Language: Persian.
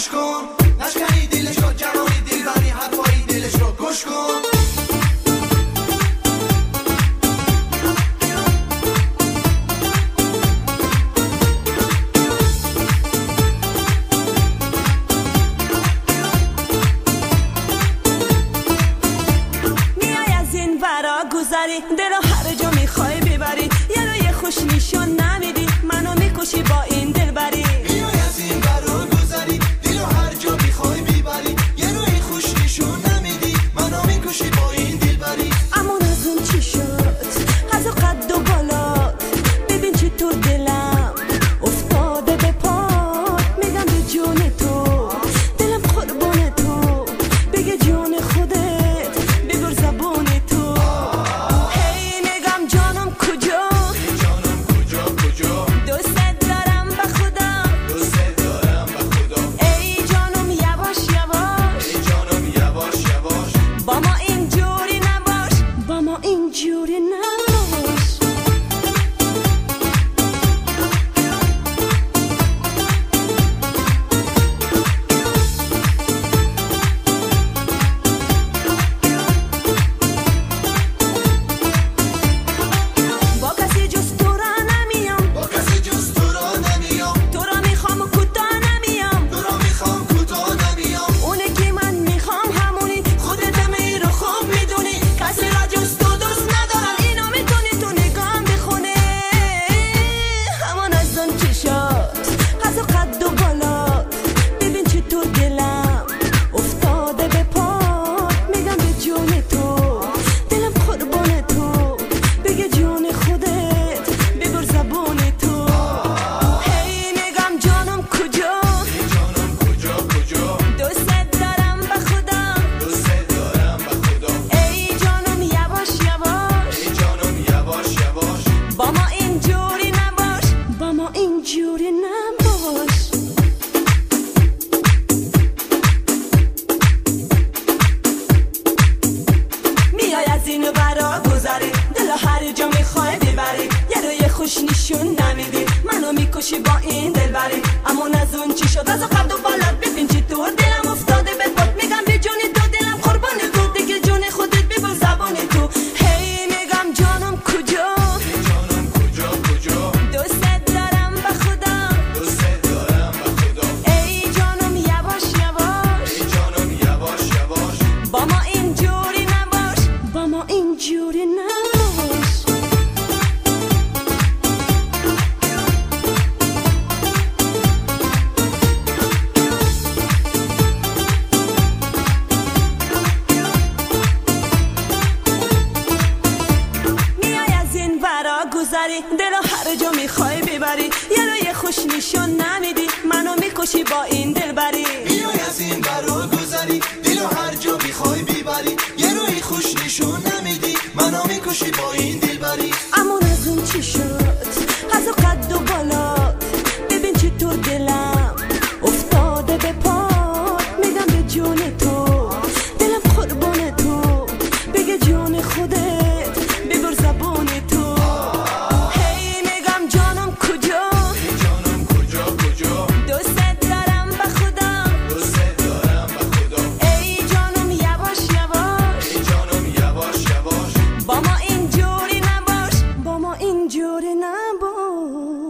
کن، نشکنی دلش رو، جوانی دلبری حرفای دلش رو گوش کن. دلو هر جا میخوای ببری، یه رو یه خوش نشون نمیدی، منو میکشی با این دلبری. میای از این برا گذری، دلو هر جا میخوای ببری، یه رو یه خوش نشون نمیدی، منو میکشی با این دلبری. امون از اون چی شد، از اون قد و بالات، ببین چی تو دلم افتاده به پات. میگم به جون تو، دلم قربون تو، بگه جون خودت، ببر زبون تو. نشون نمیدی، منو میکشی با این دلبری. امون از اون چی شد، از قد و بالات، ببین چی تو دلم افتاده به پات. میگم به جون تو، دلم قربان تو، دیگه جون خودت ببر زبان تو. هی میگم جانم کجا، جانم کجا کجا، دوست دارم به خدا، دوست دارم به خدا. ای جانم یواش یواش، ای جانم یواش یواش، با ما اینجوری نباش، با ما اینجوری نباش. دلو هر جا میخوای ببری، یه رو یه خوش نشون نمیدی، منو میکشی با این دلبری. میای از این برا گذری، دلو هر جا میخوای ببری، یه رو یه خوش نشون نمیدی، منو میکشی با این دلبری. امون از اون چی شد، از اون قد و بالات، ببین چی تو دلم افتاده به پات. میگم به جون تو، دلم قربون تو، بگه جون خودت، ببر زبون تو. با ما اینجوری نباش.